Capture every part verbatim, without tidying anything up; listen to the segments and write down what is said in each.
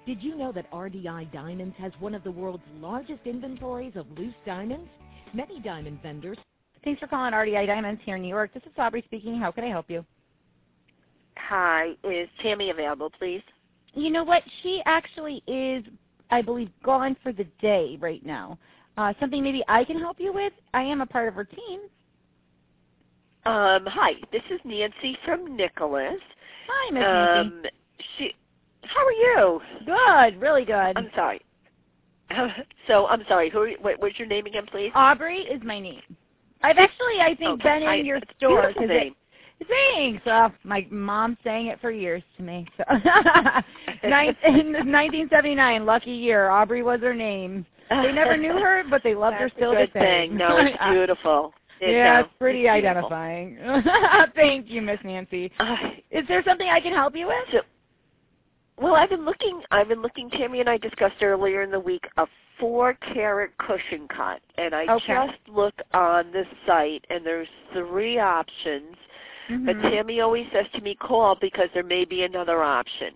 Did you know that R D I Diamonds has one of the world's largest inventories of loose diamonds? Many diamond vendors. Thanks for calling R D I Diamonds here in New York. This is Aubrey speaking. How can I help you? Hi. Is Tammy available, please? You know what? She actually is, I believe, gone for the day right now. Uh, something maybe I can help you with? I am a part of her team. Um, hi. This is Nancy from Nicholas. Hi, Miss um, Nancy. She. How are you? Good. Really good. I'm sorry. So, I'm sorry. Who? What, what's your name again, please? Aubrey is my name. I've actually, I think, okay. been in I, your it's store. Beautiful name. It, thanks. Uh, my mom sang it for years to me. So. nineteen seventy-nine, lucky year. Aubrey was her name. They never knew her, but they loved That's her still a good the same. thing. No, it's beautiful. It, yeah, no, it's pretty it's identifying. Thank you, Miss Nancy. Uh, Is there something I can help you with? So, well, I've been looking. I've been looking. Tammy and I discussed earlier in the week a four-carat cushion cut, and I okay. just looked on the site, and there's three options. Mm-hmm. But Tammy always says to me, call because there may be another option.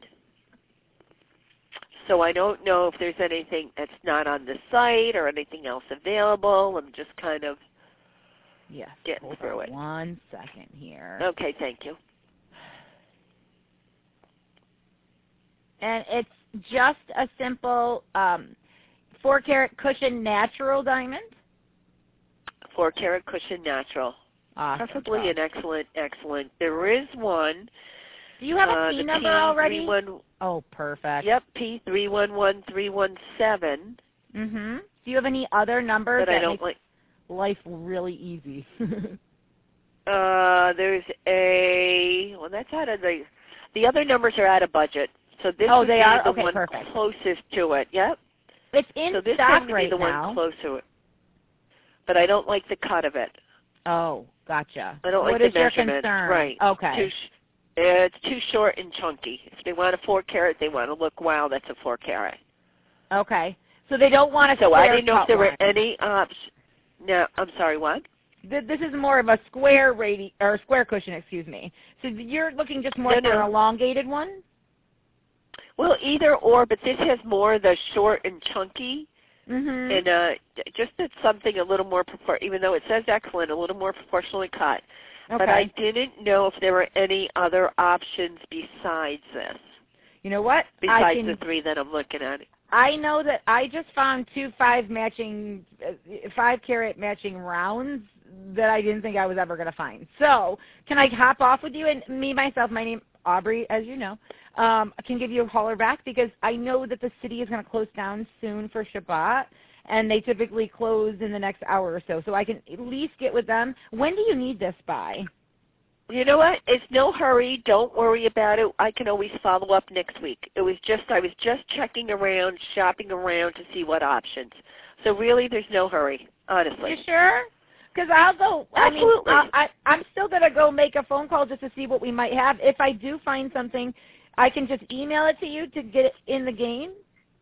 So I don't know if there's anything that's not on the site or anything else available. I'm just kind of yes, getting hold through on it. One second here. Okay, thank you. And it's just a simple um, four-carat cushion natural diamond? Four-carat cushion natural. Awesome. Preferably an excellent, excellent. There is one. Do you have a uh, P the number P already? thirty-one Oh, perfect. Yep, P three one one three one seven. Mm-hmm. Do you have any other numbers But that I don't make like. life really easy? uh, there's a. Well, that's out of the. The other numbers are out of budget, so this oh, would they be are? the Okay, one perfect. closest to it. Yep. It's in so this stock one would right be the now. one close to it. But I don't like the cut of it. Oh, gotcha. I don't what like is the your measurements. concern? Right. Okay. Too sh- it's too short and chunky. If they want a four carat, they want to look, wow, that's a four carat. Okay. So they don't want a So square I didn't know if there one. were any options. No, I'm sorry, what? This is more of a square radi- or square cushion, excuse me. So you're looking just more No, for no. an elongated one? Well, either or, but this has more of the short and chunky. Mm-hmm. And uh, just it's something a little more, propor- even though it says excellent, a little more proportionally cut. Okay. But I didn't know if there were any other options besides this. You know what? Besides I can, the three that I'm looking at. I know that I just found two five matching, uh, five carat matching rounds that I didn't think I was ever going to find. So can I hop off with you? And me, myself, my name Aubrey, as you know, um, can give you a holler back because I know that the city is going to close down soon for Shabbat, and they typically close in the next hour or so. So I can at least get with them. When do you need this by? You know what? It's no hurry. Don't worry about it. I can always follow up next week. It was just I was just checking around, shopping around to see what options. So really, there's no hurry, honestly. You sure? Because I'll go. Absolutely. I mean, I, I, I'm still going to go make a phone call just to see what we might have. If I do find something, I can just email it to you to get it in the game.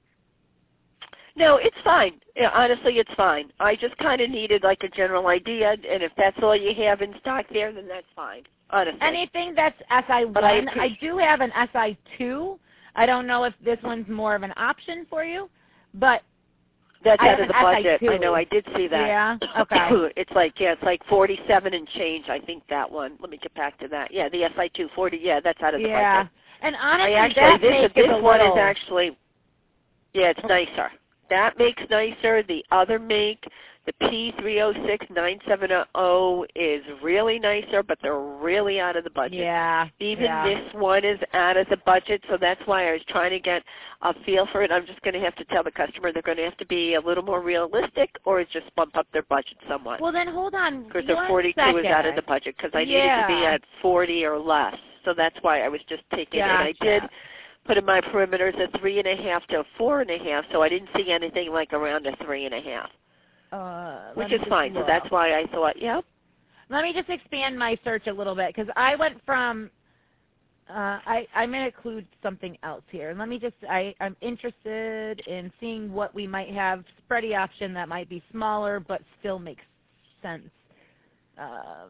No, it's fine. Yeah, honestly, it's fine. I just kind of needed like a general idea, and if that's all you have in stock there, then that's fine. Honestly. Anything that's S I one. But I, I do have an S I two. I don't know if this one's more of an option for you, but that's I out of the S I budget. two. I know. I did see that. Yeah. Okay. It's like yeah, it's like forty-seven and change. I think that one. Let me get back to that. Yeah, the S I two forty. Yeah, that's out of the yeah. budget. And honestly, I actually, that this makes this it a one little... is actually. Yeah, it's nicer. That makes nicer. The other make, the P three oh six nine seven oh is really nicer, but they're really out of the budget. Yeah. Even yeah. this one is out of the budget, so that's why I was trying to get a feel for it. I'm just going to have to tell the customer they're going to have to be a little more realistic or just bump up their budget somewhat. Well, then hold on. Because their one forty-two second. is out of the budget because I yeah. needed to be at forty or less. So that's why I was just taking gotcha. it. I did put in my perimeters at three and a half to four and a half, so I didn't see anything like around a three and a half, uh, which is fine. Look. So that's why I thought, yep. Let me just expand my search a little bit because I went from. Uh, I I'm going to include something else here. Let me just. I I'm interested in seeing what we might have spready option that might be smaller but still makes sense. Um,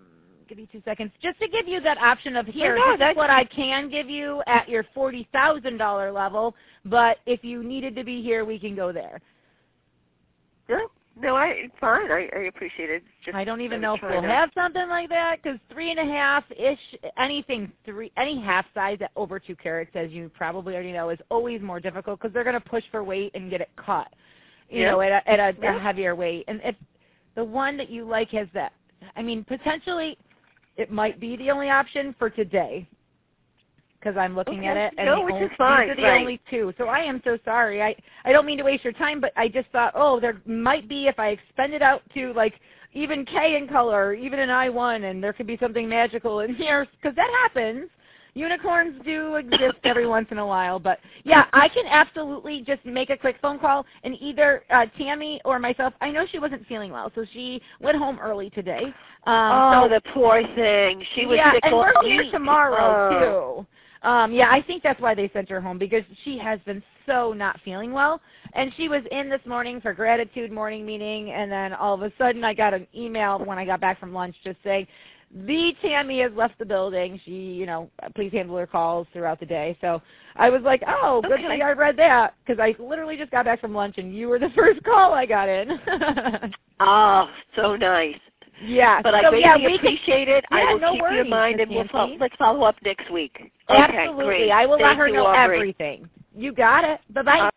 give me two seconds, just to give you that option of here, no, this that's is what I can give you at your forty thousand dollars level, but if you needed to be here, we can go there. No, no, I fine. I, I appreciate it. Just, I don't even I know if we'll to... have something like that because three and a half ish, anything three, any half size at over two carats, as you probably already know, is always more difficult because they're going to push for weight and get it cut, you yeah. know, at a, at a, yeah. a heavier weight. And if the one that you like has that, I mean, potentially it might be the only option for today. Because I'm looking okay. at it, and no, the which only, is fine. these are the right. only two. So I am so sorry. I, I don't mean to waste your time, but I just thought, oh, there might be if I expend it out to like even K in color, or even an I one, and there could be something magical in here because that happens. Unicorns do exist every once in a while, but yeah, I can absolutely just make a quick phone call, and either uh, Tammy or myself. I know she wasn't feeling well, so she went home early today. Um, oh, so, the poor thing. She was yeah, sick and all we're here week. tomorrow oh. too. Um, yeah, I think that's why they sent her home because she has been so not feeling well. And she was in this morning for gratitude morning meeting, and then all of a sudden I got an email when I got back from lunch just saying, the Tammy has left the building. She, you know, please handle her calls throughout the day. So I was like, oh, good Okay. thing I read that because I literally just got back from lunch, and you were the first call I got in. Oh, so nice. Yeah, but I so, greatly yeah, we appreciate can, it. Yeah, I will no keep worries, you in mind, Miss and we'll Nancy. fo- let's follow up next week. Absolutely. Okay, great. I will Thank let her you, know Aubrey. everything. You got it. Bye-bye. Uh,